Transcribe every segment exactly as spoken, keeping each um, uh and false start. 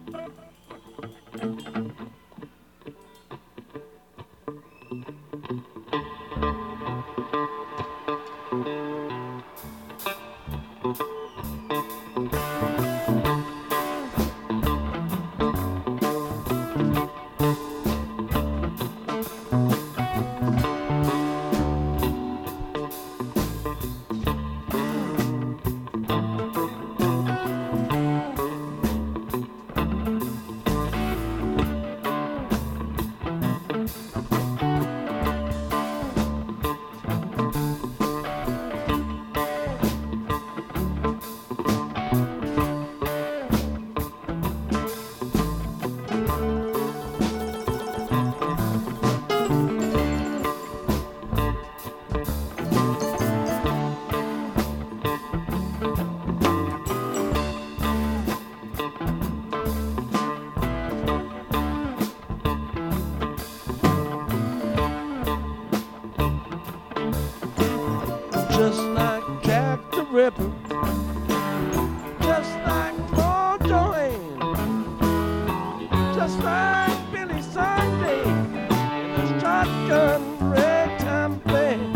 Just like Jack the Ripper, just like Paul Joanne, just like Billy Sunday, the shotgun ragtime band,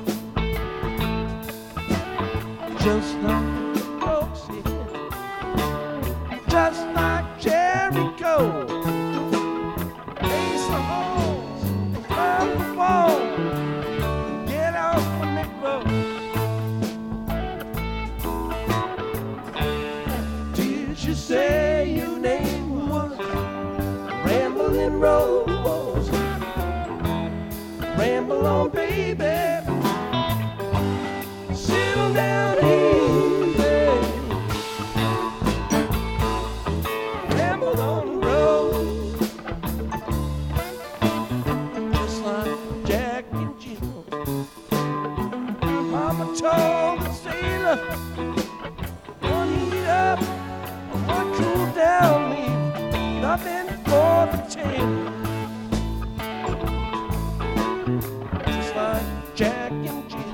just like Roxy, just like Jericho, Ace of Holes, climb the wall, get off the road. You say your name was Ramblin' Rose. Ramble on, baby. Settle down easy. Ramble on the road. Just like Jack and Jill. Mama told the sailor, one heat up, one cool down, leave nothing for the tail. Just like Jack and Jill.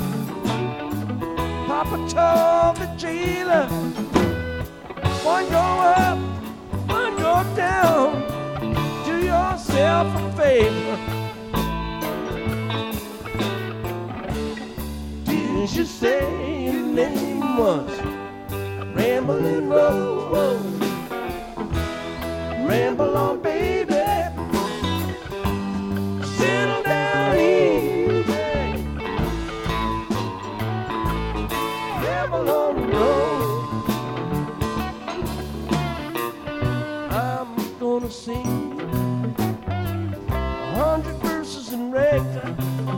Papa told the jailer, one go up, one go down. Do yourself a favor. Did you say your name was Ramblin' Rose? Ramble on, baby. Settle down easy. Ramble on the road. I'm gonna sing a hundred verses in ragtime.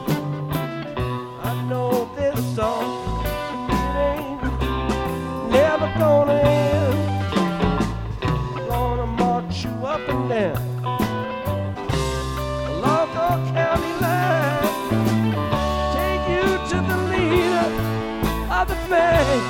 I know this song, it ain't never gonna end. Gonna march you up and down along the county line, take you to the leader of the band.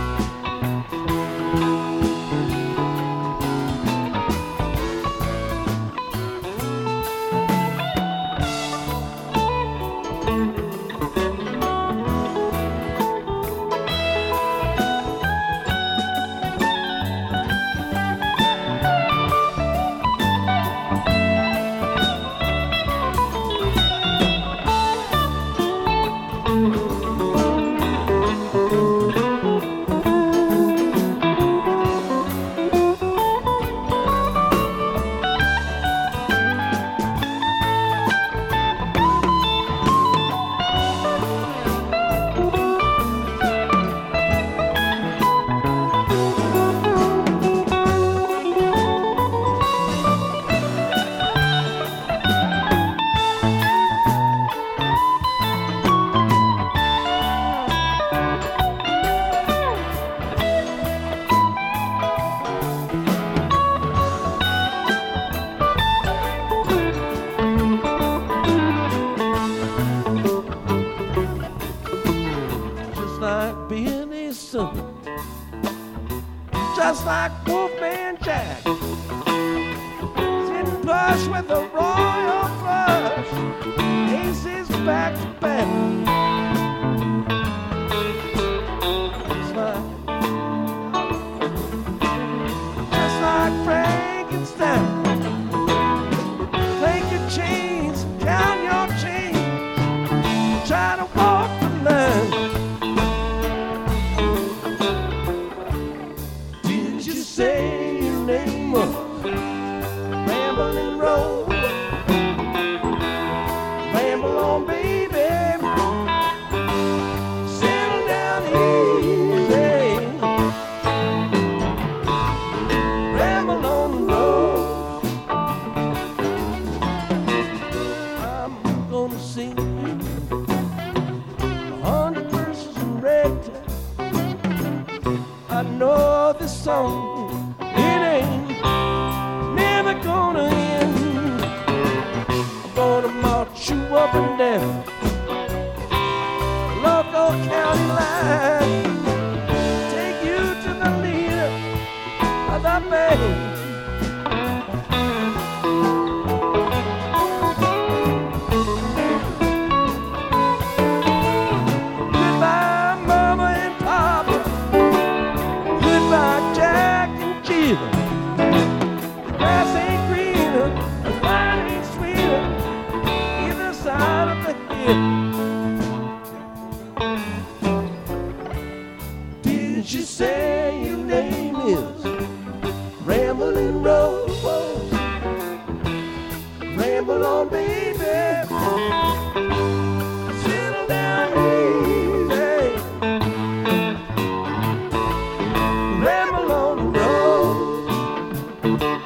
Just like Wolfman Jack, sitting plush with a royal flush, aces back to back. Just like, just like Frank say your name was Ramblin' Rose? Ramble on, baby. Settle down easy. Ramble on the road. I'm gonna sing you a hundred verses in ragtime. I know this song, it ain't never gonna end. I'm gonna march you up and down the local county line, take you to the leader of the band. Goodbye, Mama and Papa. Goodbye, Jack and Jill. The grass ain't greener, the wine ain't sweeter, either side of the hill. Did you say your name is Ramblin' Rose? Ramble on, baby. Settle down easy. Ramble on the road.